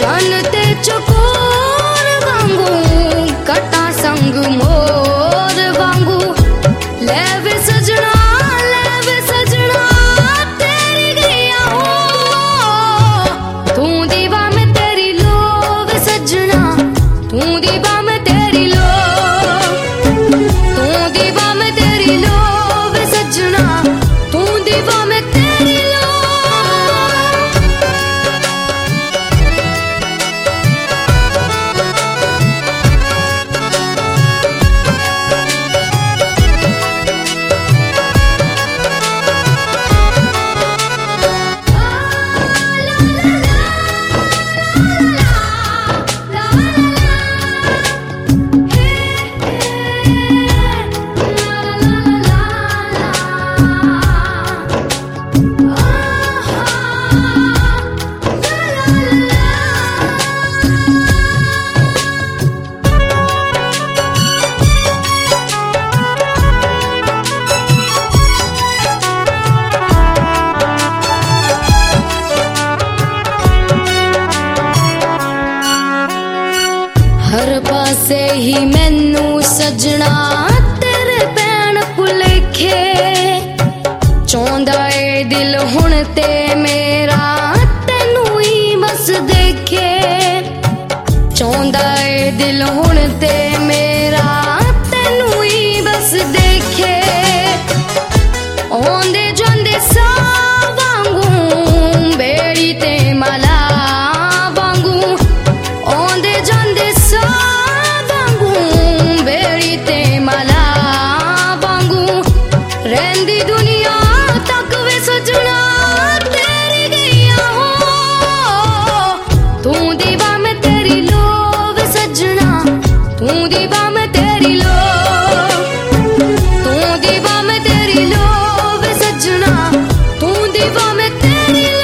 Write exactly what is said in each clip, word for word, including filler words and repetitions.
चन ते चकोर वांगू कटा संग मोर वांगू ले वे सजना ले वे सजना तेरी गैया हो तू दीवा में तेरी लो वे सजना तू दीवा में तेरी लो तू दीवा में तेरी लो वे सजना तू दीवा में तेरी लो। हर पासे ही मैनू सजना तेरे पैण भुलेखे चाहंदा ए दिल हुण ते मेरा तेनू ही बस देखे चाहंदा ए दिल हुण ते मेरा तेनू ही बस देखे आंदे जांदे सा वांगू बेड़ी ते मला वांगू आंदे जांदे सा वांगू बेड़ी ते मला वांगू रहंदी दुनिया तक वे सजना तेरी गैया हो तू दीवा में तेरी लो वे सजना तू दीवा में तेरी लो तू दीवा में तेरी लो वे सजना तू दीवा में तेरी लो।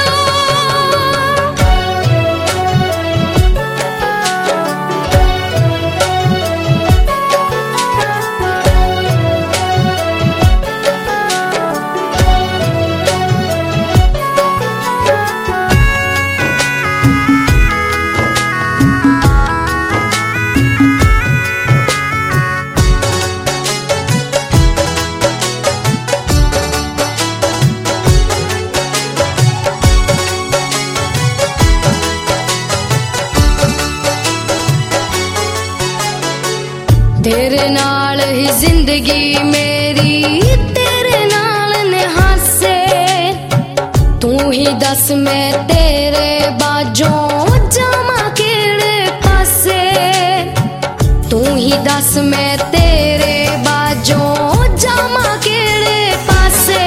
तेरे नाल ही जिंदगी मेरी तेरे नाल ने हासे तू ही दस मैं तेरे बाजों जामा केड़े पासे तू ही दस मैं तेरे बाजों जामा केड़े पासे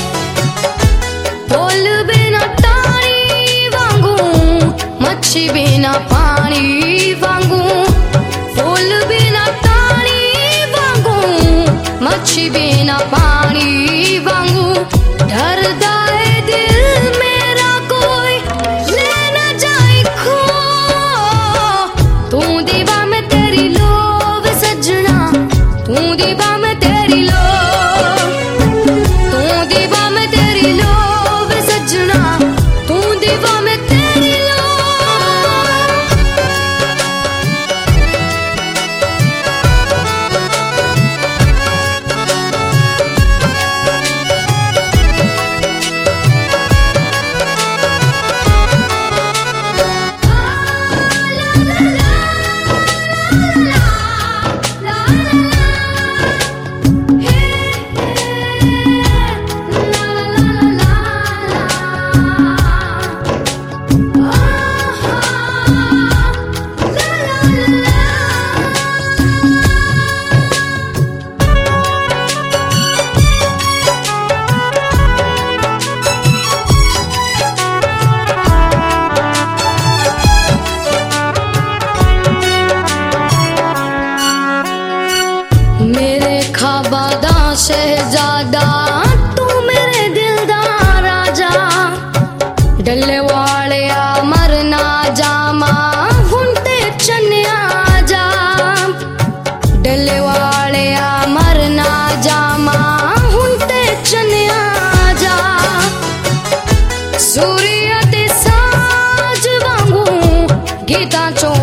फुल बिना टाणी वांगू मच्छी बिना पानी वांगू फुल बिना मच्छी बिना पानी वांगू डरदा है दिल मेरा कोई ले ना जाए खो तू दीवा में तेरी लो वे सजना तू दीवा में तेरी लो तू दीवा में तेरी लो वे सजना तू दीवा में तेरी लो। शहजादा तू मेरे दिल दा राजा डल्ले वालिया मरना जामा हुण ते चन्या जा डल्ले वालिया मरना जामा हुण ते चन्या जा सूर्य ते साज वांगू गीतां चों